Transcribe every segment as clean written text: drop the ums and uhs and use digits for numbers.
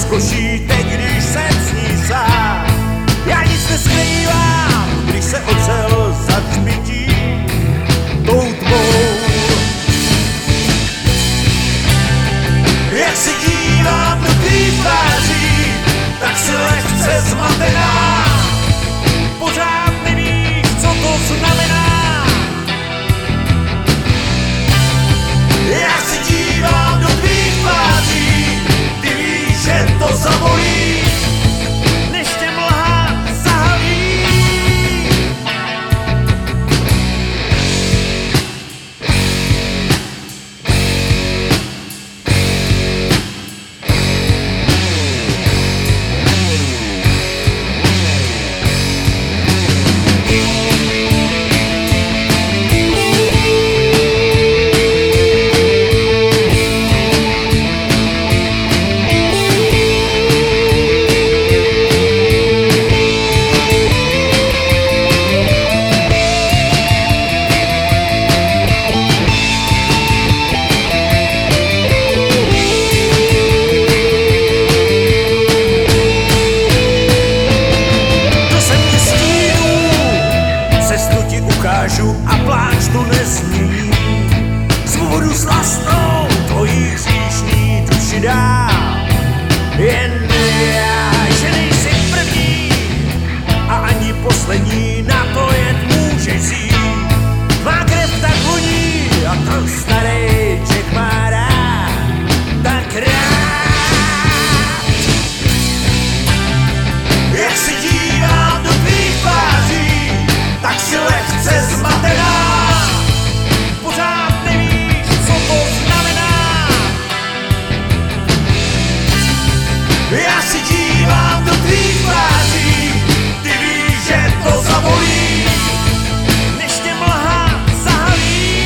košítek, když jsem s ní sám. Já nic neskrývám, když se ocel za hřbití tou tmou. Jak se dívám do tvých tváří, tak si lehce zmatená. Pořád nevíš, co to znamená. Jak se dívám do tvých tváří, ty víš, že to zabolí, než tě mlha zahalí. A pláč tu nesmí svobodu slastnou tvojí hříšní duši dál. Jen já, že nejsi první a ani poslední, na to jet můžeš jít. Má krev tak voní a to starý Čech má rád, tak rád. Jak se dívám do tvých tváří, tak si lehce zmatená. Pořád nevíš, co to znamená. Já si dívám do tvých tváří, ty víš, že to zabolí, než tě mlha zahalí.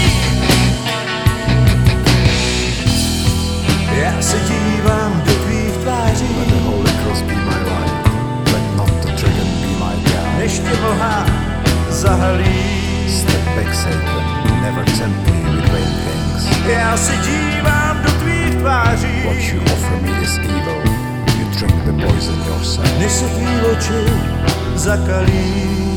Já se dívám do tvých tváří, Let the Holy Cross be my light, let not the dragon be my guide. než tě mlha zahalí. Step back, Satan, never tempt me with vain things. Já se dívám do tvých tváří, What you offer me is evil, you drink the poison yourself. než se tvý oči zakalí.